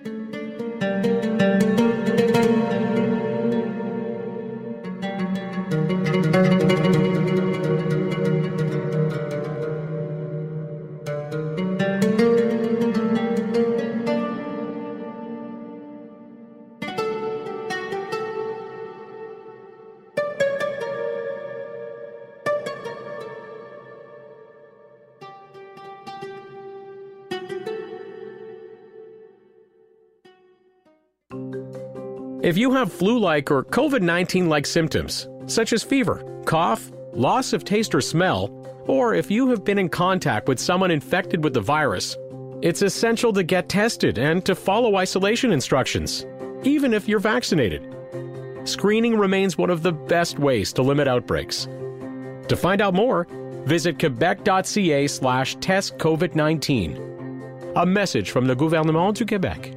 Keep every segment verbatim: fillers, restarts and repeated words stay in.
If you have flu-like or COVID nineteen-like symptoms, such as fever, cough, loss of taste or smell, or if you have been in contact with someone infected with the virus, it's essential to get tested and to follow isolation instructions, even if you're vaccinated. Screening remains one of the best ways to limit outbreaks. To find out more, visit quebec.ca slash test COVID nineteen. A message from the gouvernement du Québec.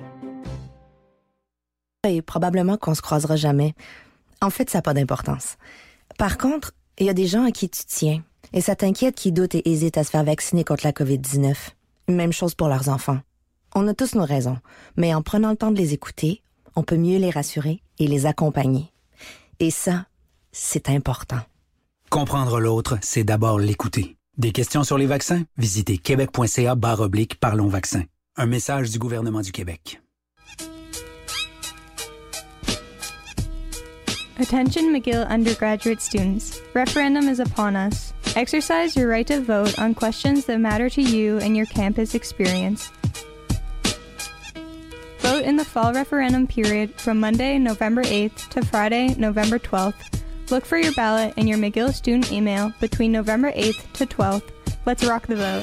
Et probablement qu'on se croisera jamais. En fait, ça n'a pas d'importance. Par contre, il y a des gens à qui tu tiens, et ça t'inquiète qui doutent et hésitent à se faire vacciner contre la covid dix-neuf. Même chose pour leurs enfants. On a tous nos raisons, mais en prenant le temps de les écouter, on peut mieux les rassurer et les accompagner. Et ça, c'est important. Comprendre l'autre, c'est d'abord l'écouter. Des questions sur les vaccins? Visitez québec.ca barre oblique Parlons vaccins. Un message du gouvernement du Québec. Attention McGill undergraduate students. Referendum is upon us. Exercise your right to vote on questions that matter to you and your campus experience. Vote in the fall referendum period from Monday, November eighth to Friday, November twelfth. Look for your ballot in your McGill student email between November eighth to twelfth. Let's rock the vote.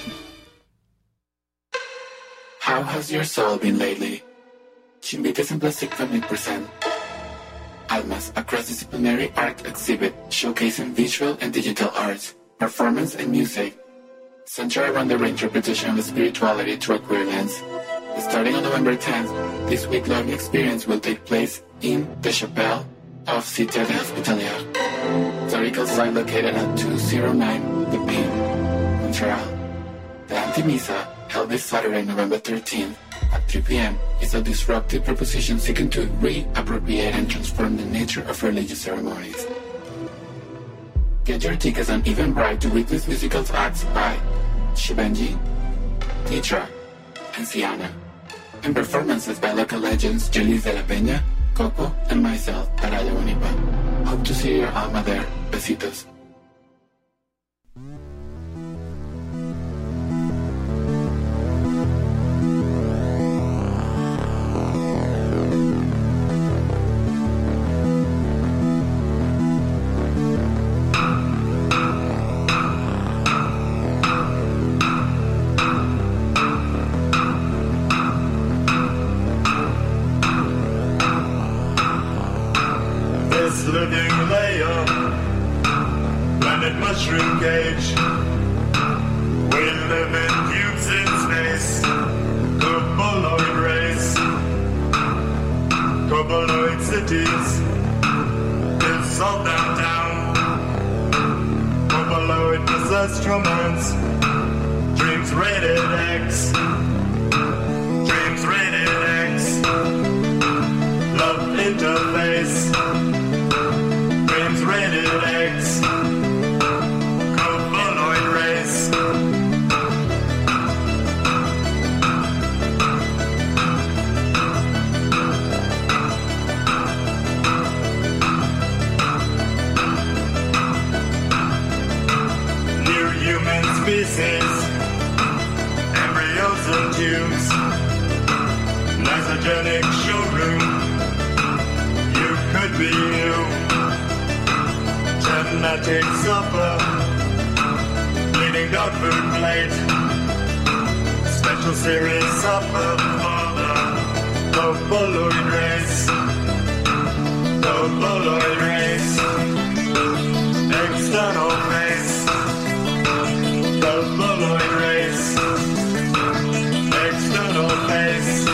How has your soul been lately? Chimbites en Plastic Family present Almas, a cross-disciplinary art exhibit showcasing visual and digital arts, performance and music, centered around the reinterpretation of spirituality through a queer lens. Starting on November tenth, this week-long experience will take place in the Chapelle of Cité Hospitalière, historical site located at two oh nine The Pin, Montreal. The Anti-Misa, held this Saturday, November thirteenth, at three p.m., is a disruptive proposition seeking to reappropriate and transform the nature of religious ceremonies. Get your tickets on Eventbrite to witness musical acts by Shibenji, Titra, and Siana, and performances by local legends Julius de la Peña, Coco, and myself, Araya Bonipa. Hope to see your alma there. Besitos. Living layer, planet mushroom cage. We live in cubes in space, coboloid race, coboloid cities, dissolve downtown, coboloid possessed romance, dreams rated X, dreams rated X, love interface. Rated X, coboloid race. New human species, embryos and tubes, lysogenic showroom. You could be you. Genetic supper, bleeding dog food plate, special series supper for the coboloid race, coboloid race, external face, coboloid race, external face.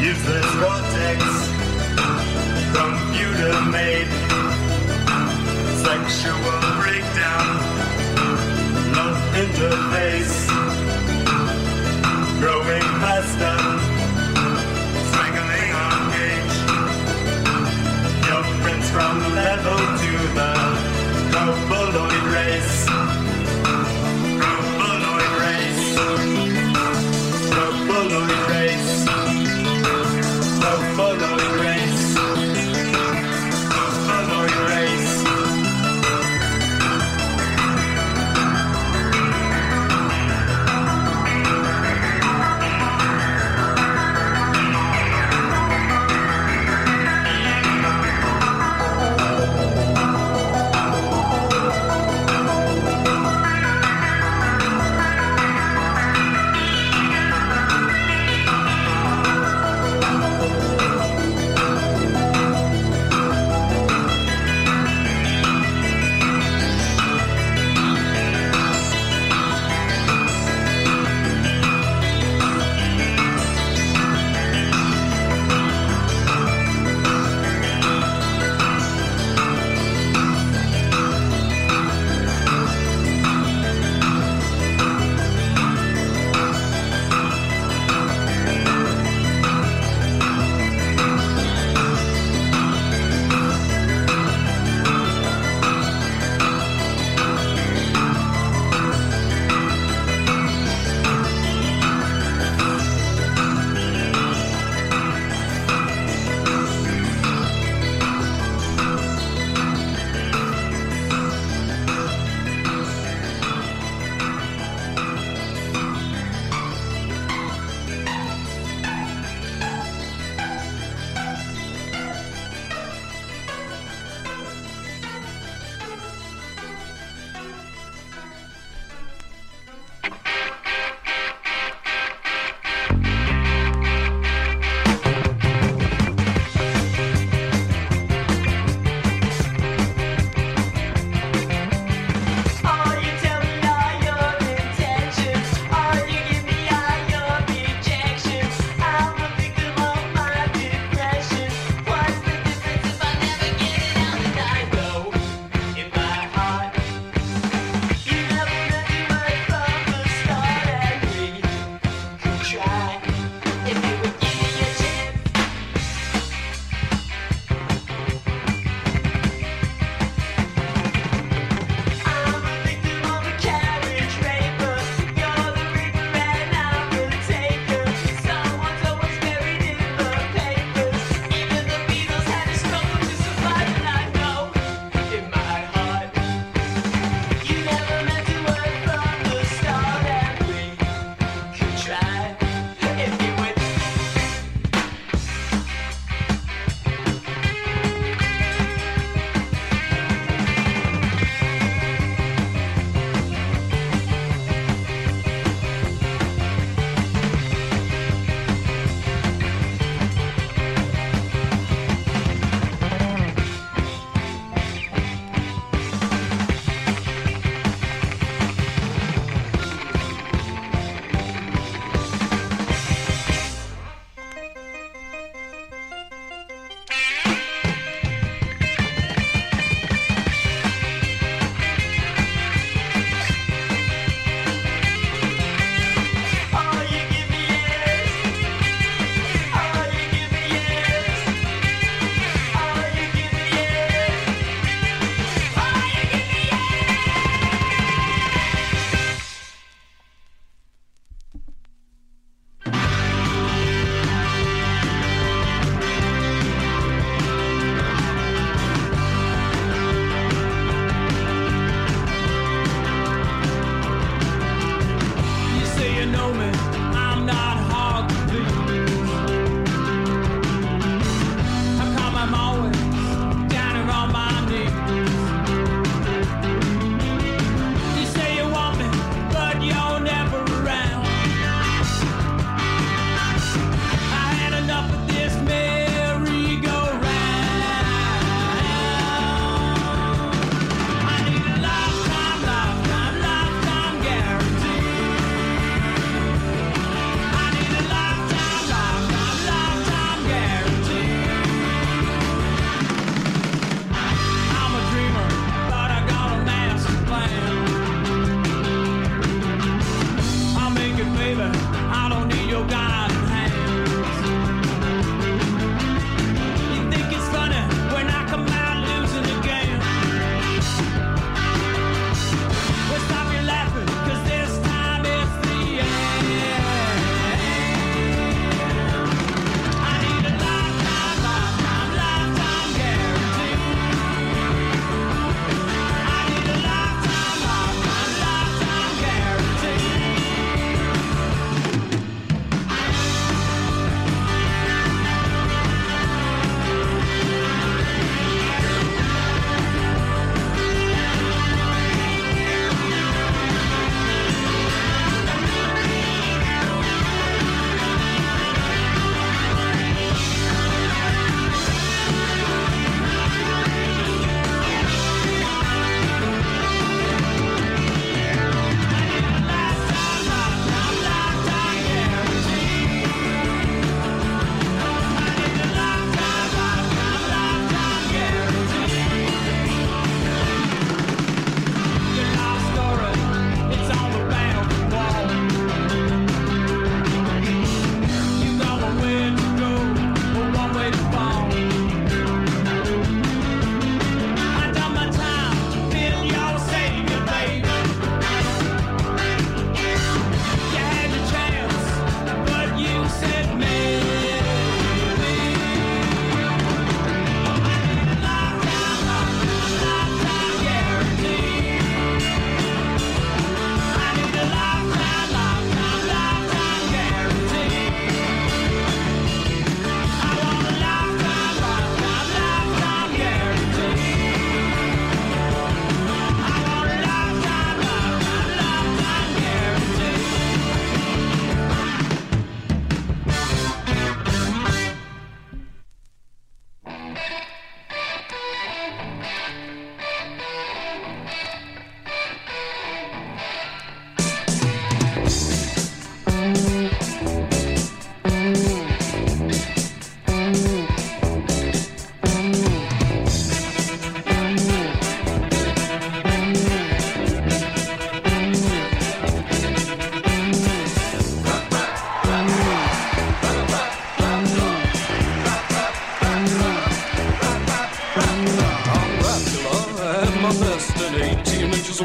useless vortex, computer made, sexual breakdown, no interface, growing faster, strangling on gauge, your friends from level to the coboloid race, coboloid race, coboloid race, coboloid race, coboloid race.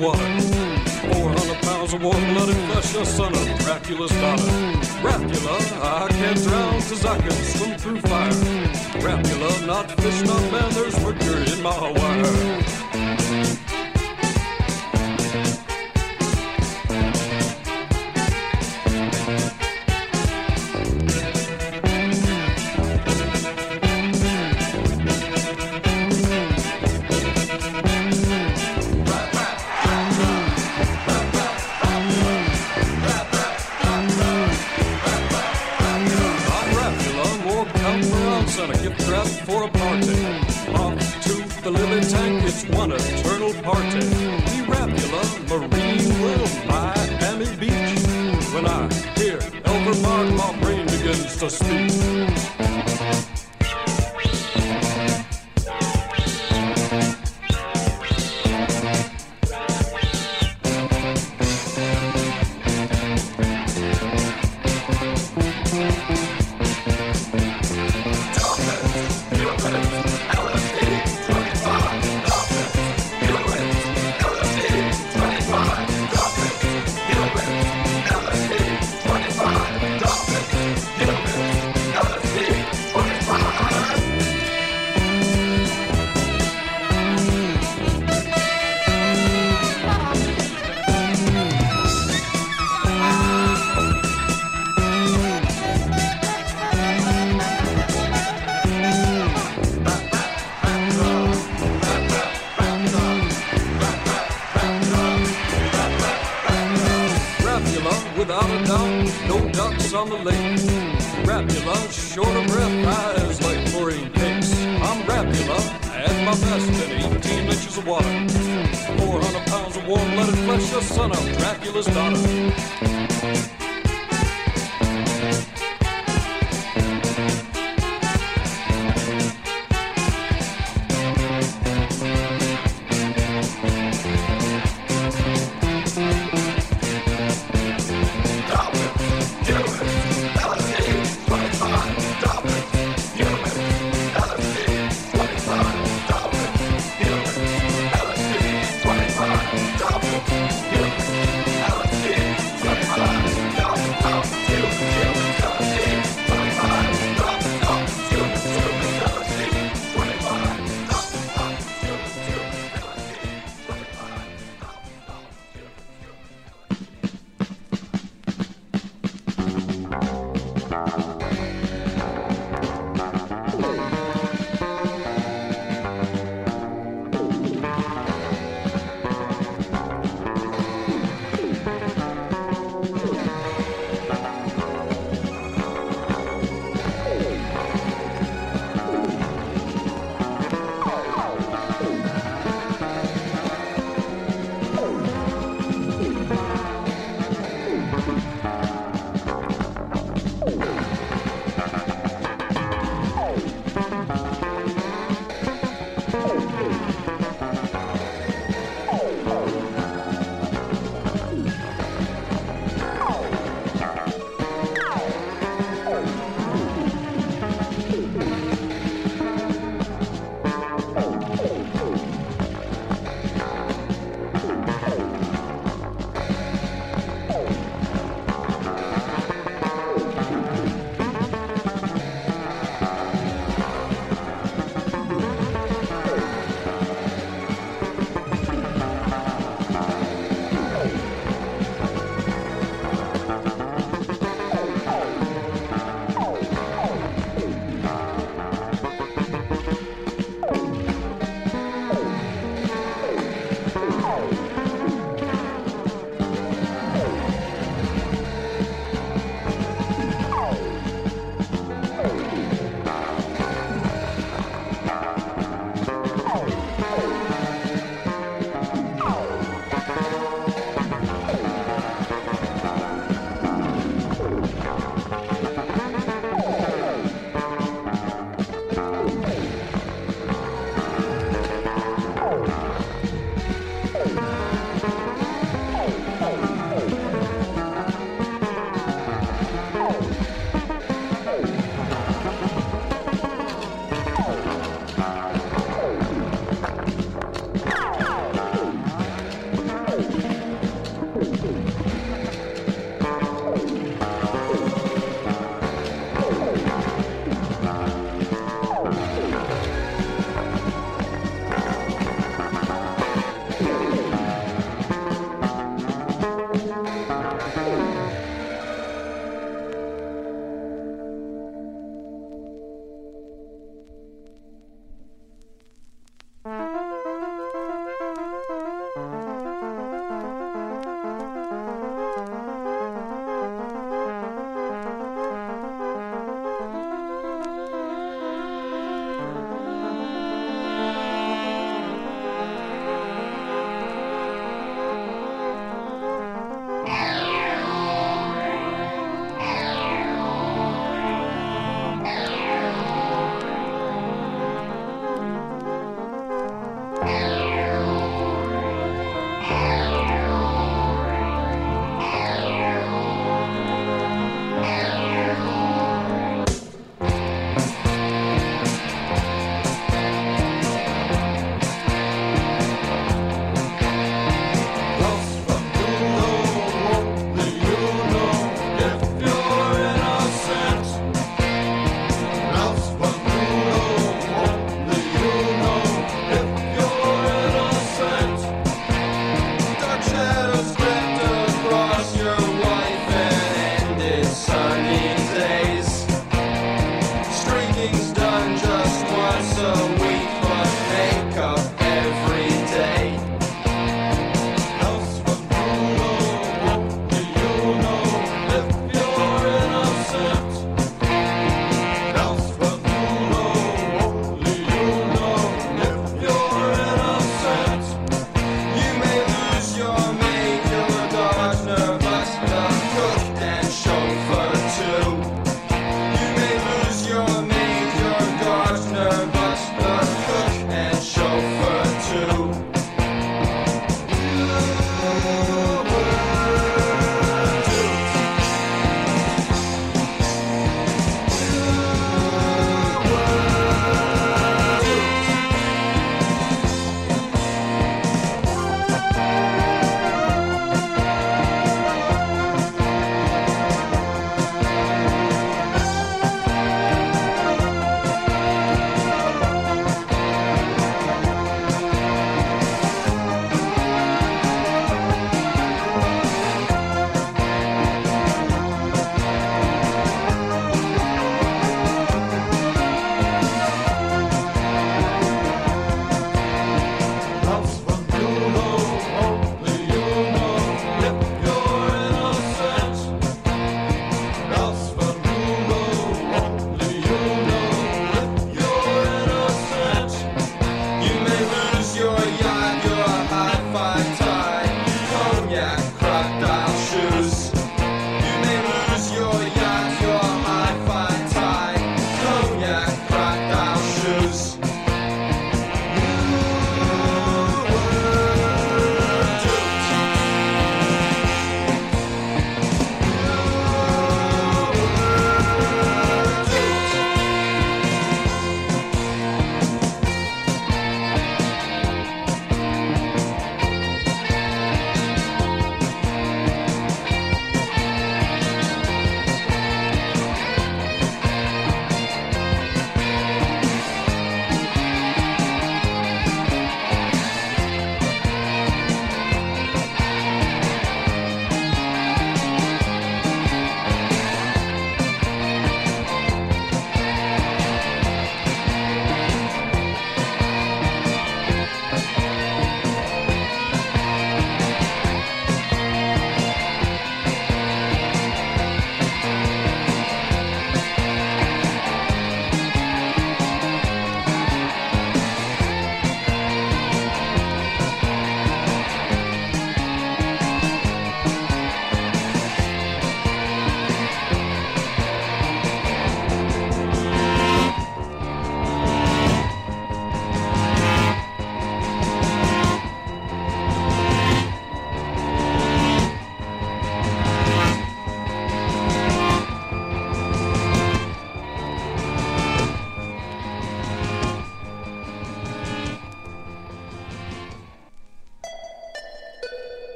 water. Four hundred pounds of warm-blooded flesh, a son of Dracula's daughter. Dracula, I can't drown, cause I can swim through fire. Dracula, not fish, not man, there's mercury in my wire. For a party, off to the lily tank, it's one eternal party. The Rapula Marine World, Miami Beach. When I hear Elmer Mark, my brain begins to speak. Without a doubt, no ducks on the lake. Rapula, short of breath, eyes like chlorine cakes. I'm Rapula, at my best in eighteen inches of water. Four hundred pounds of warm-blooded flesh, a son of Dracula's daughter. L S D, twenty-five,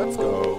let's go.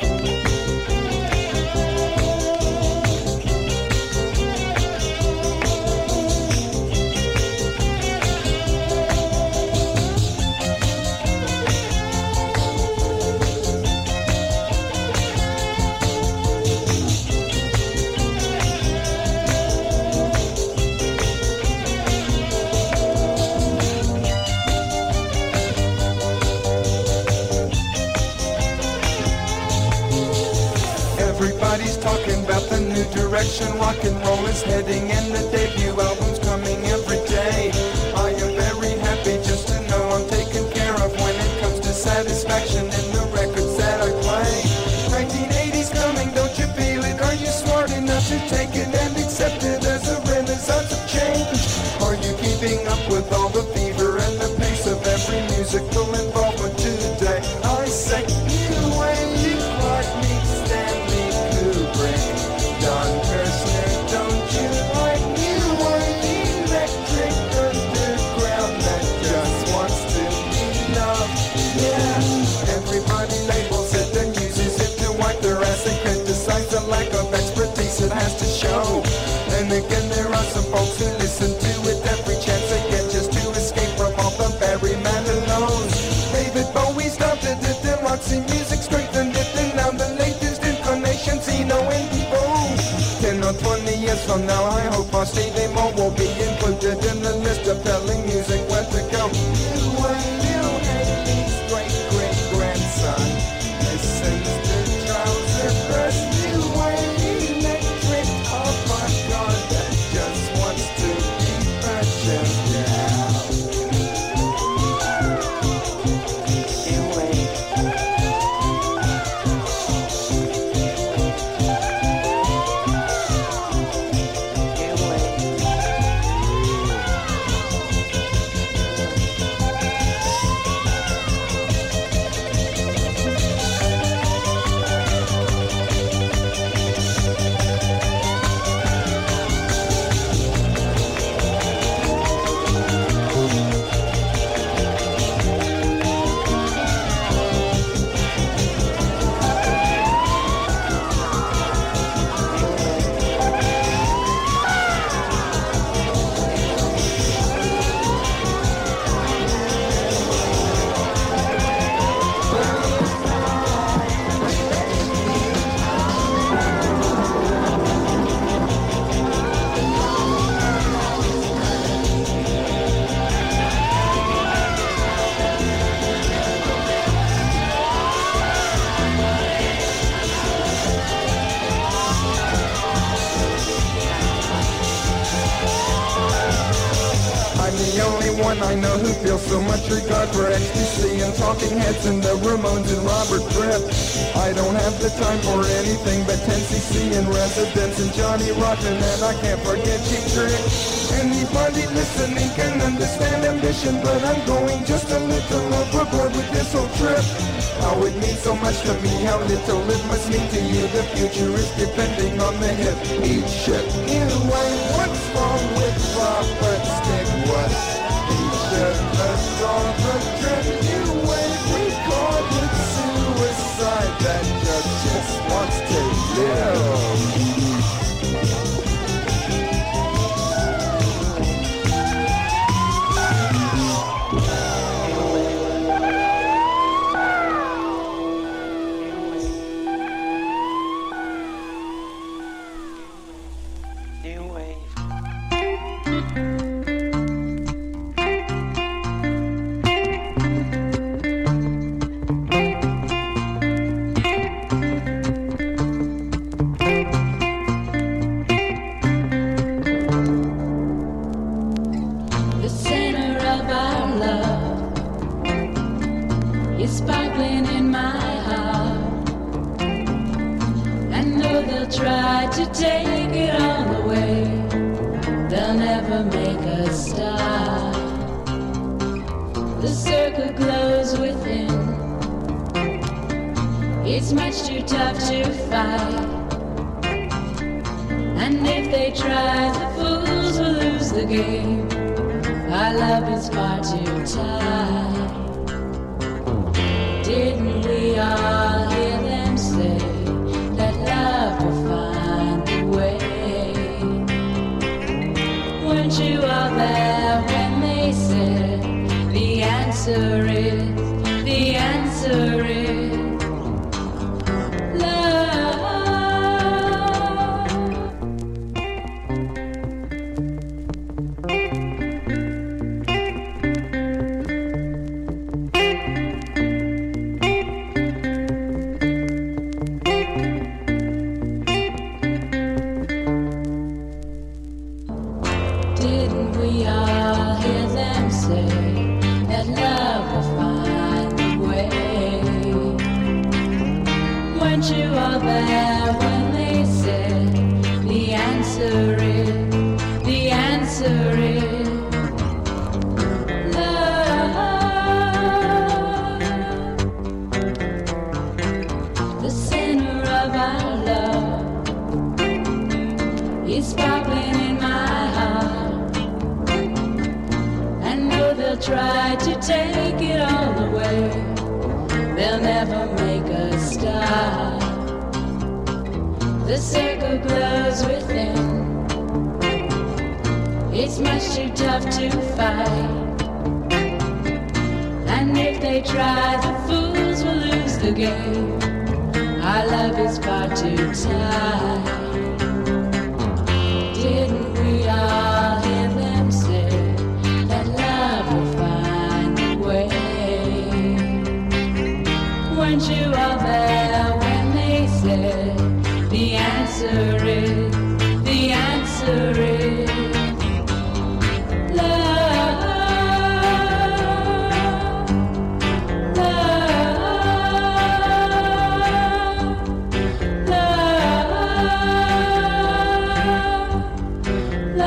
Everybody's talking about the new direction rock and roll is heading, and the debut album's coming every day. I am very happy just to know I'm taken care of when it comes to satisfaction in the records that I play. nineteen eighties coming, don't you feel it? Are you smart enough to take it and accept it as a renaissance of change? Are you keeping up with all the fever and the pace of every musical involvement today? I say, you ain't you like me, Stanley Kubrick, Don Kirshner, don't you like you are electric underground that just wants to be loved? Yeah, everybody labels it and uses it to wipe their ass and criticize the lack of expertise it has to show. And again, there are some folks who listen to it every chance they get just to escape from all the Barry Manilow's. David Bowie started it, and Roxy Music strengthened it, and now the latest incarnation, Zeno and Devo. Ten or twenty years from now, I hope our Stevie Mo will be included in the list of telling music where to go. You and you Haley's great-great-grandson listens to Trouser Press. You and electric avant-garde that just wants to be fashion. Yeah. One I know who feels so much regard for ecstasy and Talking Heads and the Ramones and Robert Fripp. I don't have the time for anything but ten C C and Residents and Johnny Rotten, and I can't forget Cheap Trick. Anybody listening can understand ambition, but I'm going just a little overboard with this whole trip. How it means so much to me, how little it must mean to you. The future is depending on the hip. Eat shit. Anyway, what's wrong with Robert Stigwood? Let's all the trip you wait. We call it suicide. That just, just wants to live. It's much too tough to fight. And if they try, the fools will lose the game. Our love is far too tight. Didn't we all hear that? Weren't you all there when they said the answer is, the answer is love? The center of our love is sparkling in my heart. And though they'll try to take it all away, they'll never make us stop. The circle glows within. It's much too tough to fight. And if they try, the fools will lose the game. Our love is far too tight. Didn't we all hear them say that love will find a way? Weren't you all there when they said the answer is, the answer is love, love, love,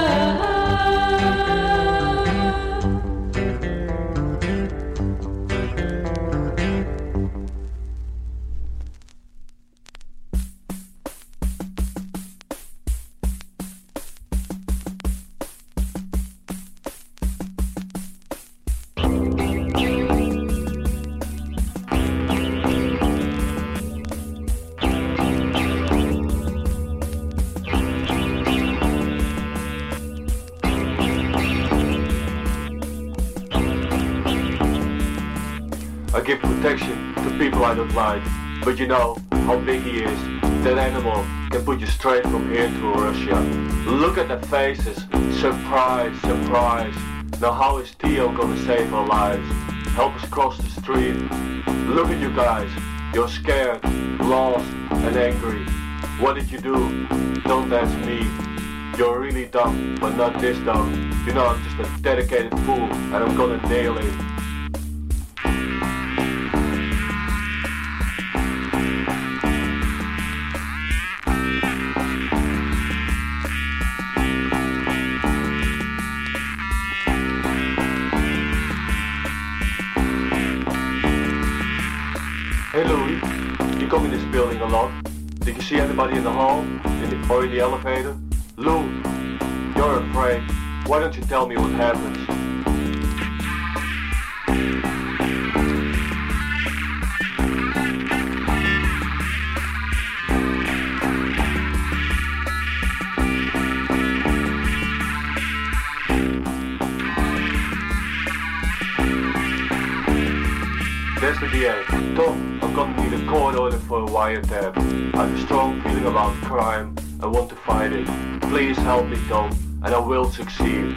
I give protection to people I don't like, but you know how big he is. That animal can put you straight from here to Russia. Look at their faces, surprise, surprise. Now how is Theo gonna save our lives? Help us cross the street. Look at you guys, you're scared, lost and angry. What did you do? Don't ask me. You're really dumb, but not this dumb. You know I'm just a dedicated fool and I'm gonna nail it. Hey Louis, you come in this building a lot. Did you see anybody in the hall in the, or in the elevator? Lou, you're afraid. Why don't you tell me what happens? There's the D A. Tom, I'm gonna need a court order for a wiretap. I have a strong feeling about crime. I want to fight it. Please help me, Tom, and I will succeed.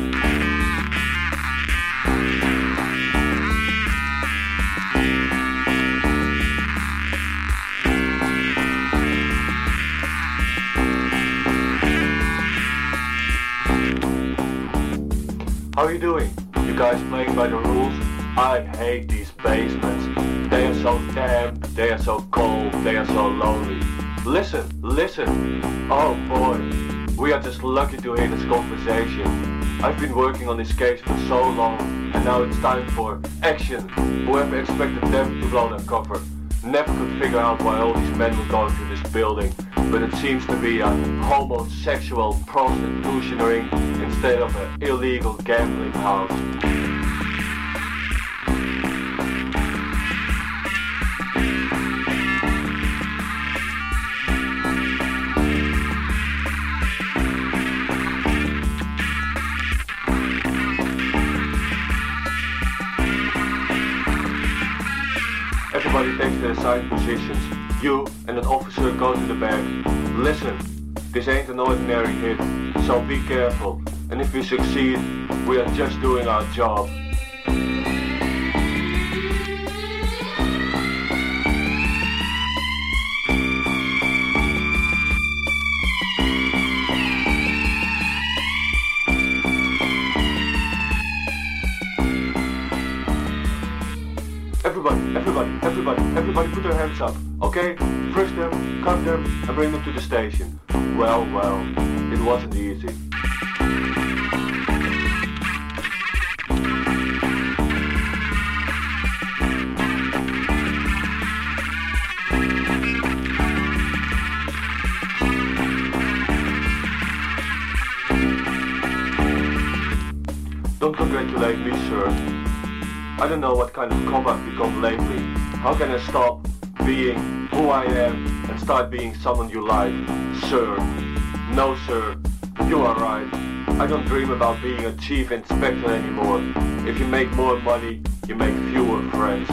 How are you doing? You guys playing by the rules? I hate these basements. They are so damp, they are so cold, they are so lonely. Listen, listen. Oh boy, we are just lucky to hear this conversation. I've been working on this case for so long, and now it's time for action. Whoever expected them to blow their cover never could figure out why all these men were going to this building, but it seems to be a homosexual prostitution ring instead of an illegal gambling house. Everybody takes their assigned positions. You and an officer go to the back. Listen, this ain't an ordinary hit, so be careful. And if we succeed, we are just doing our job. Everybody, everybody, everybody, everybody, put their hands up, okay? Frisk them, cut them, and bring them to the station. Well, well, it wasn't easy. Don't congratulate me, sir. I don't know what kind of cop I've become lately. How can I stop being who I am and start being someone you like? Sir. No, sir. You are right. I don't dream about being a chief inspector anymore. If you make more money, you make fewer friends.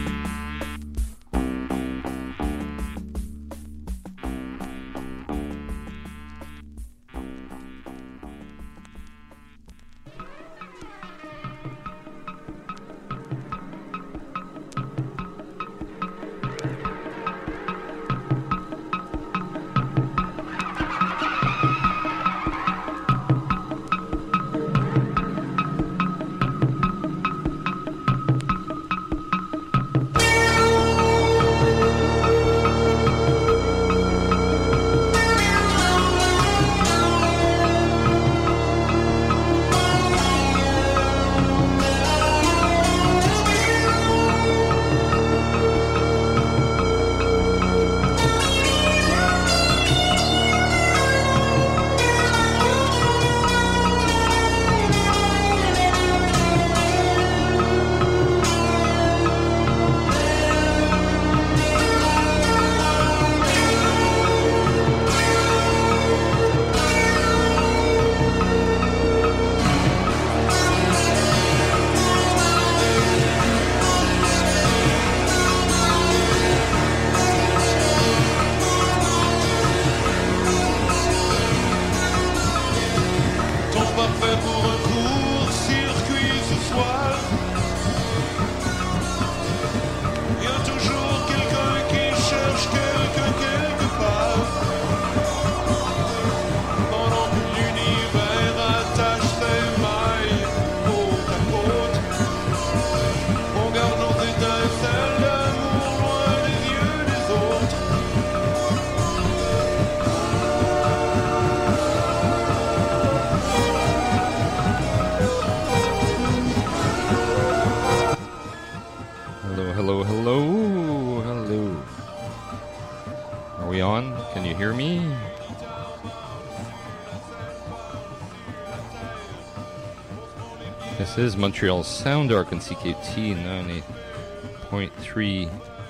This is Montreal's Sound Arc on C K T ninety point three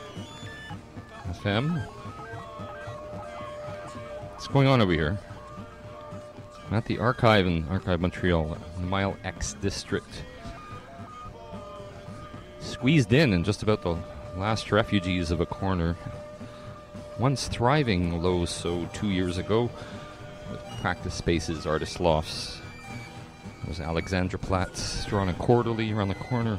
F M. What's going on over here? I'm at the Archive in Archive Montreal, Mile X District. Squeezed in in just about the last refugees of a corner. Once thriving Low So two years ago, with practice spaces, artist lofts. There's Alexandra Platz drawn a quarterly around the corner.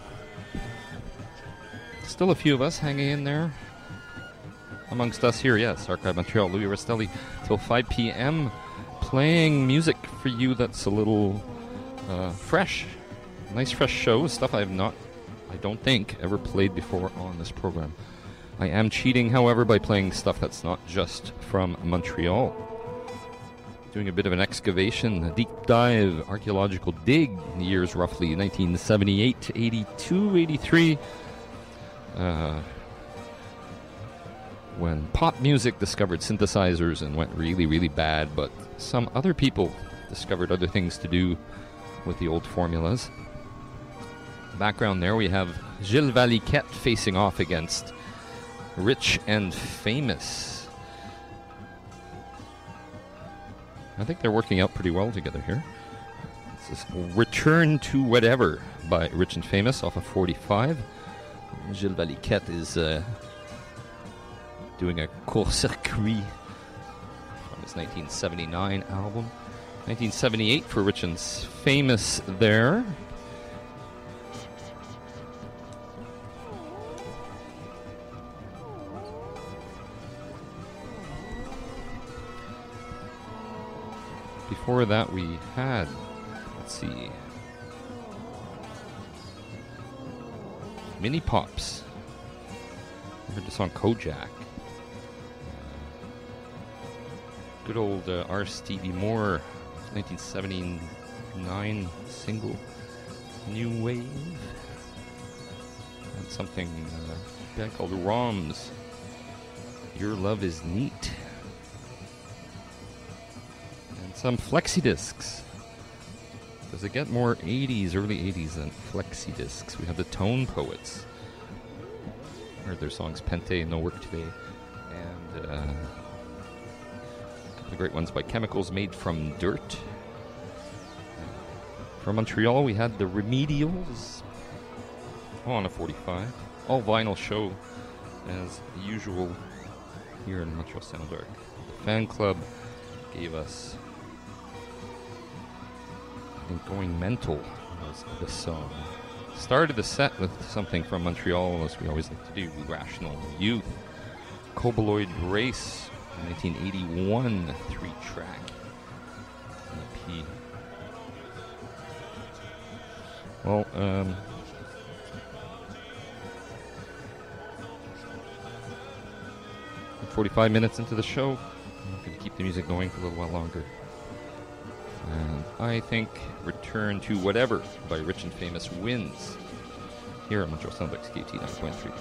Still a few of us hanging in there. Amongst us here, yes, Archive Montreal, Louis Rastelli, till five p.m. playing music for you that's a little uh, fresh. Nice fresh show, stuff I have not, I don't think, ever played before on this program. I am cheating, however, by playing stuff that's not just from Montreal. Doing a bit of an excavation, a deep dive, archaeological dig in the years roughly nineteen seventy-eight to eighty-two, eighty-three. Uh, when pop music discovered synthesizers and went really, really bad, but some other people discovered other things to do with the old formulas. Background there, we have Gilles Valiquette facing off against Rich and Famous. I think they're working out pretty well together here. This is Return to Whatever by Rich and Famous off of forty-five. Gilles Valiquette is uh, doing a court circuit from his nineteen seventy-nine album. nineteen seventy-eight for Rich and Famous there. Before that we had, let's see, Mini Pops heard the song Kojak. Good old uh, R. Stevie Moore, nineteen seventy-nine single, New Wave. And something, uh, a band called Roms, Your Love Is Neat. And some flexi discs. Does it get more eighties, early eighties than flexi discs? We have the Tone Poets. Heard their songs Pente, No Work Today, and uh, a couple of great ones by Chemicals Made from Dirt. From Montreal, we had the Remedials on a forty-five. All vinyl show, as usual, here in Montreal Sound Arc. The fan club gave us, I think, Going Mental was the song. Started the set with something from Montreal, as we always like to do, Rational Youth. Cobaloid Race, nineteen eighty-one, three-track E P. Well, um... forty-five minutes into the show, I'm going to keep the music going for a little while longer. And I think Return to Whatever by Rich and Famous wins here on Montreal Soundbox K T nine point three.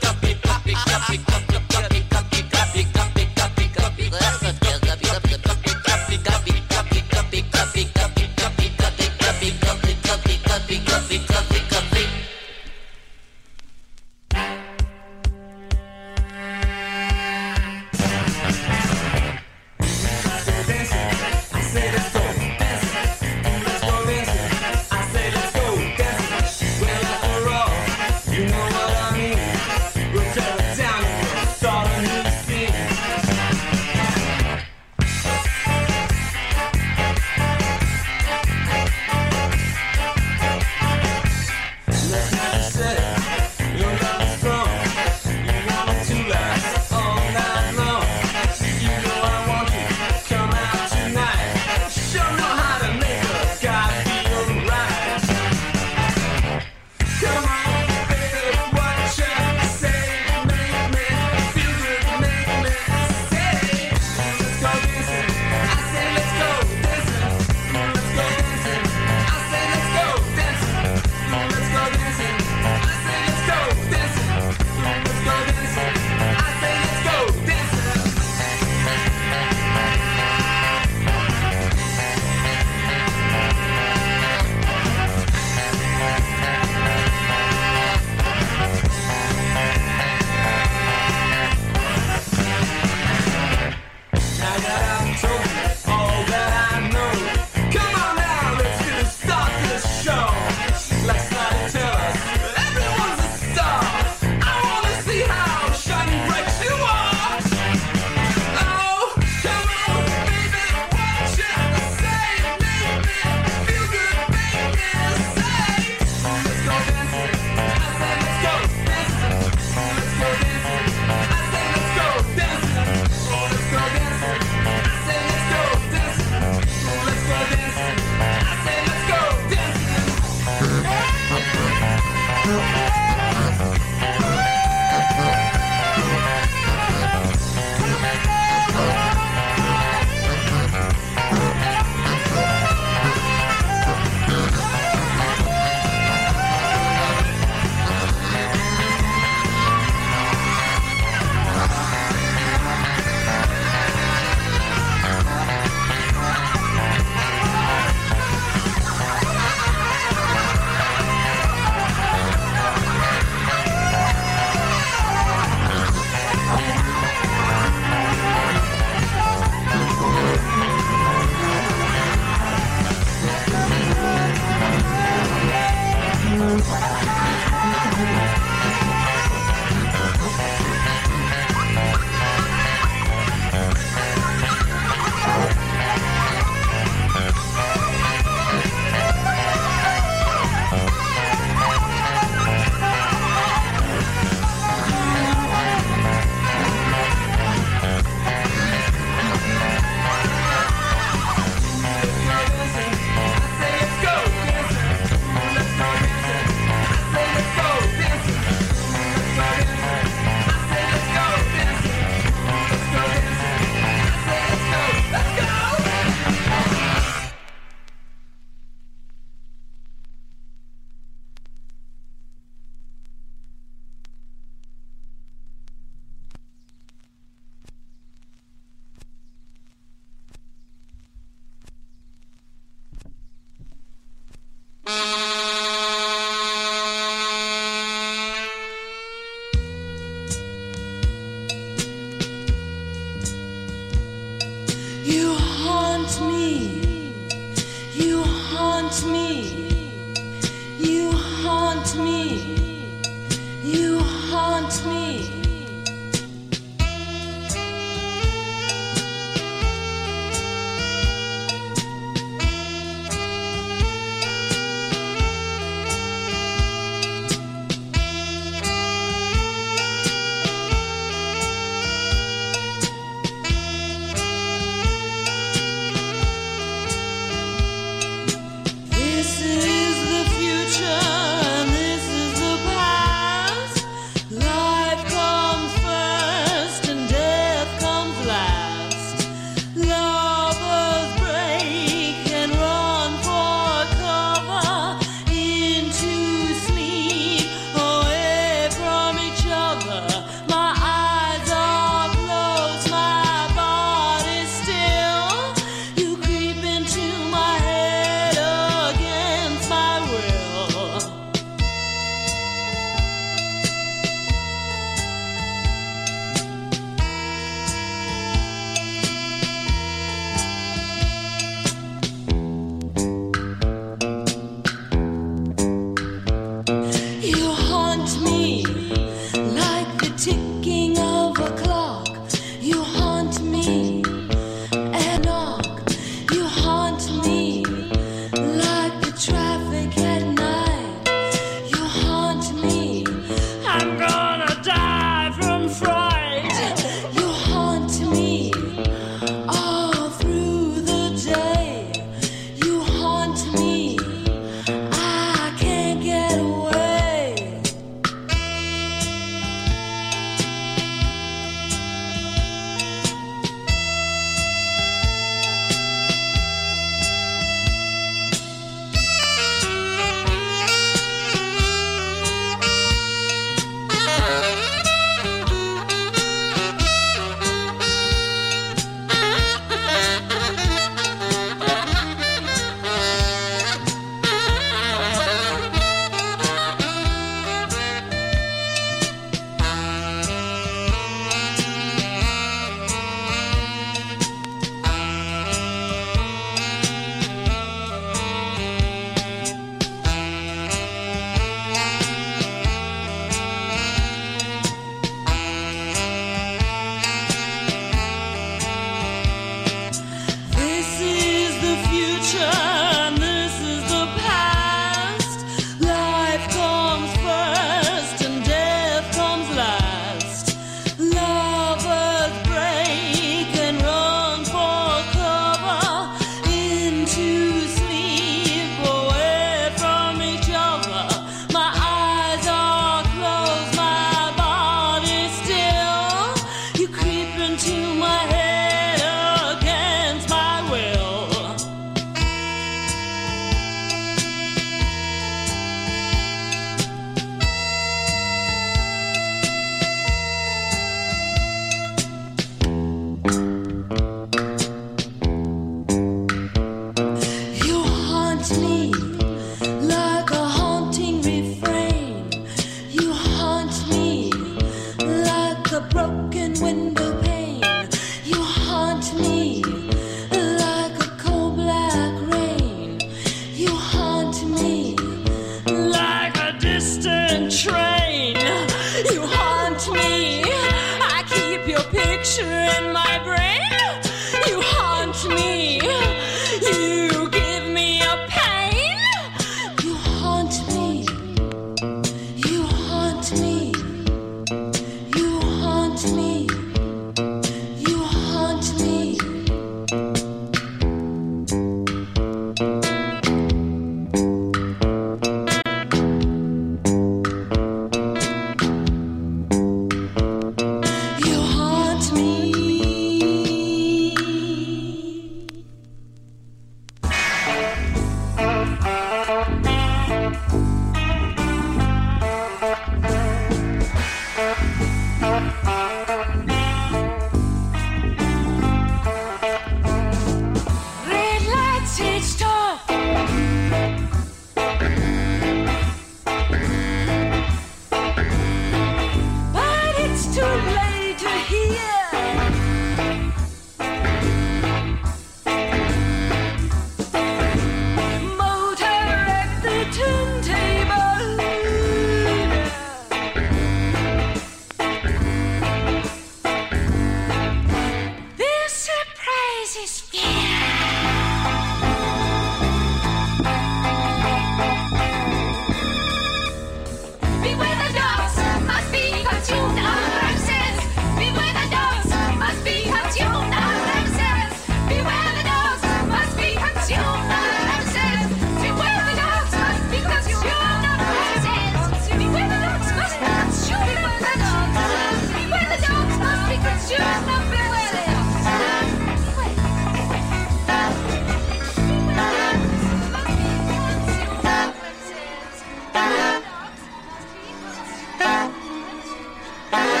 Bye.